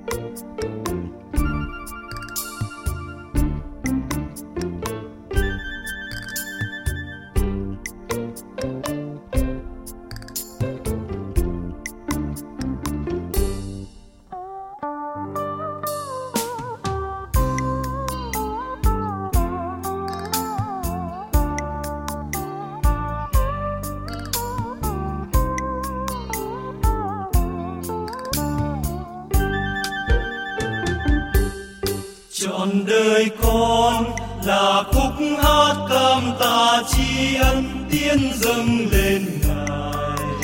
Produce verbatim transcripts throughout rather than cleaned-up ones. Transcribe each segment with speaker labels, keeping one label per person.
Speaker 1: Trọn đời con là khúc hát cảm tạ tri ân tiến dâng lên Ngài,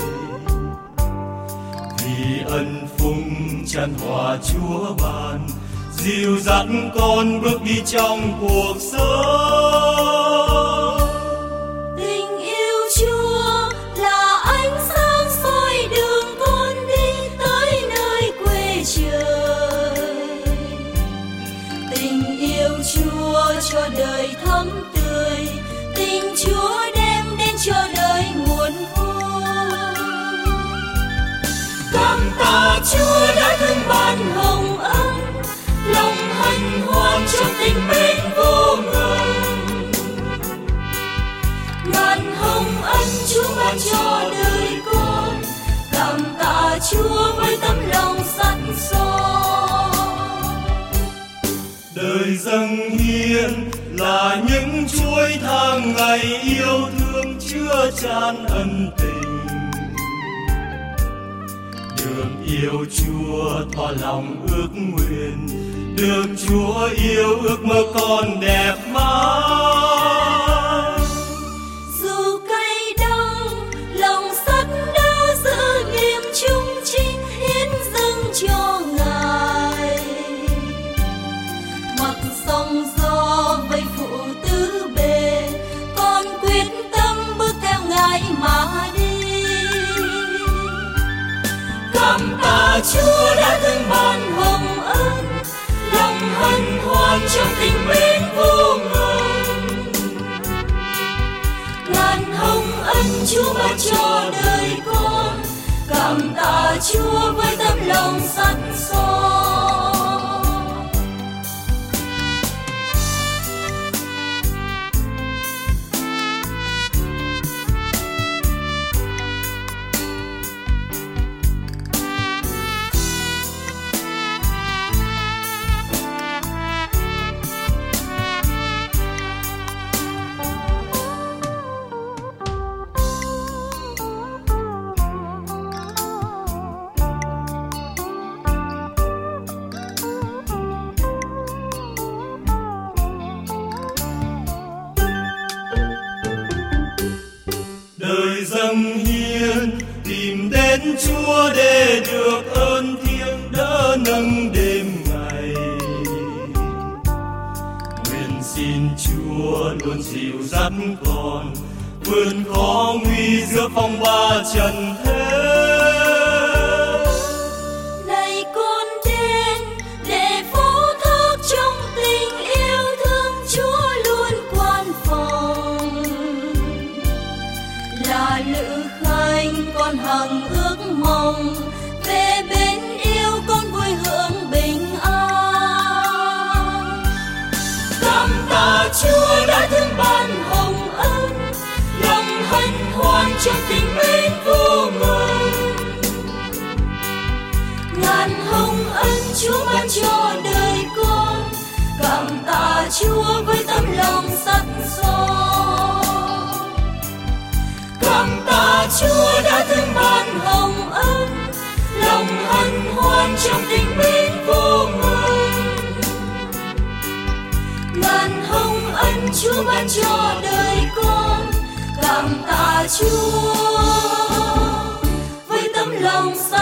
Speaker 1: vì ân phúc chan hòa Chúa ban dìu dắt con bước đi trong cuộc sống.
Speaker 2: Tình yêu Chúa là ánh sáng soi đường con đi tới nơi quê trời. Tình yêu Chúa cho đời thắm tươi, tình Chúa đem đến cho đời nguồn vui. Cảm tạ Chúa đã thương ban hồng ân, lòng hân hoan trong tình mến vô ngần. Ngàn hồng ân Chúa ban cho đời con, cảm tạ Chúa với tấm lòng sẵn soi.
Speaker 1: Đời dâng hiến là những chuỗi tháng ngày yêu thương chứa chan ân tình. Được yêu Chúa thỏa lòng ước nguyện, được Chúa yêu ước mơ con đẹp mãi.
Speaker 2: Dù cay đắng lòng sắt đá giữ nghiêm trung chính hiến dâng cho Ngài. Mặc sóng gió vây phụ tứ bề, con quyết tâm bước theo Ngài mà đi. Cảm tạ Chúa đã thương ban hồng ân, lòng hân hoan trong tình mến vô ngần. Ngàn hồng ân Chúa ban cho đời con, cảm tạ Chúa với tấm lòng sẵn soi.
Speaker 1: Đời dâng hiến tìm đến Chúa để được ơn thiêng đỡ nâng đêm ngày. Nguyện xin Chúa luôn dìu dắt con vượt khó nguy giữa phong ba trần thế.
Speaker 2: Này con đến để phó thác trong tình yêu thương, Chúa luôn quan phòng. Là lữ khách con hằng ước mong, về bên yêu con vui hưởng bình an. Cảm tạ Chúa đã thương ban hồng ân, lòng hân hoan trong tình mến vô ngần. Ngàn hồng ân Chúa ban cho đời con, cảm tạ Chúa với tấm lòng sẵn soi. Cảm tạ Chúa đã thương ban hồng ân, lòng hân hoan trong tình mến vô ngần. Ngàn hồng ân Chúa ban cho đời con, cảm tạ Chúa với tấm lòng